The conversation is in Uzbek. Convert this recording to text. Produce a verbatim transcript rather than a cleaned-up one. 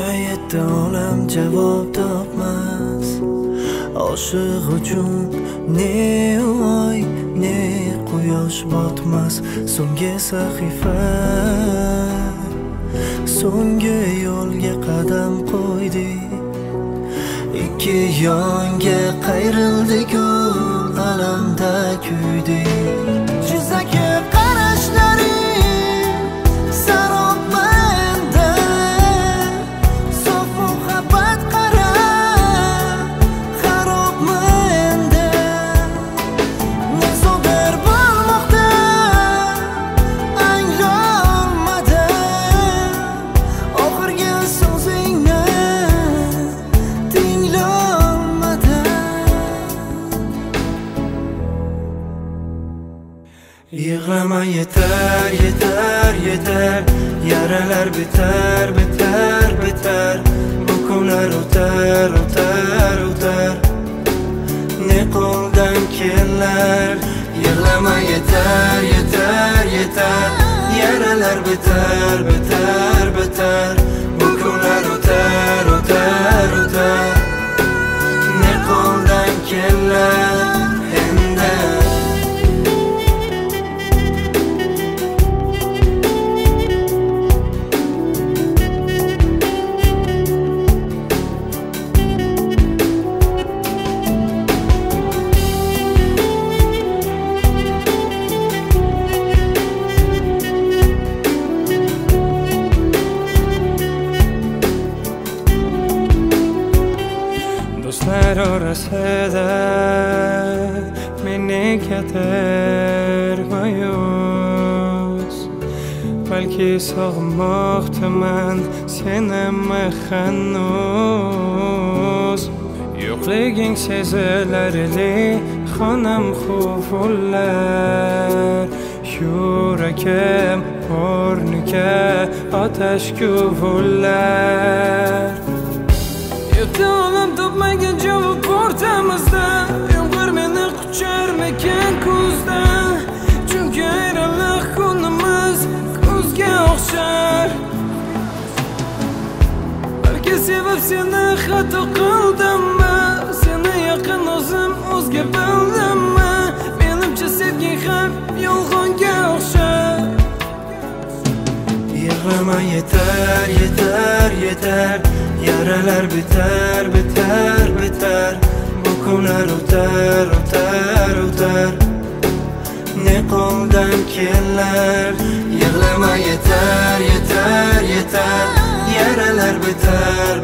yetti olam javob topmas. Oshiq uchun ne oy ne quyosh botmas. So'nggi sahifa, so'nggi yo'lga qadam qo'ydik. Ikki yonga qayrildik-ku, alamda kuydik. Jizaki qarashlaring sarob menda, sof muhabbat qara xarob menda. Ne sodir bo'lmoqda anglolmadim, oxirgi so'zingni yig'lama, yetar, yetar, yetar. Yaralar bitar, bitar, bitar. Bu kunlar o'tar, o'tar, o'tar. Ne qo'ldan kelar. Yig'lama, yetar, yetar, yetar. Yaralar bitar, bitar, bitar. Bu kunlar o'tar, o'tar, o'tar. Ne qo'ldan kelar. Do'stlar orasida meni katar ma'yus, balki sog'inmoqdaman seni hanuz. Yo'qliging sezilarli xonam xufullar, yuragim o'rniga otash guvullar. Yetti olam topmagan javob o'rtamizda, yomg'ir meni qucharmikan kuzda. Chunki ayriliq kunimiz kuzga o'xshar. Balki sevib seni xato qildimmi, seni yaqin o'zim o'zga bildimmi? Menimcha sevging ham yolg'onga o'xshar. Yig'lama, yetar, yetar, yetar. Yaralar bitar, bitar, bitar. Bu kunlar o'tar, o'tar, o'tar. Ne qo'ldan kelar. Yig'lama, yetar, yetar, yetar. Yaralar bitar,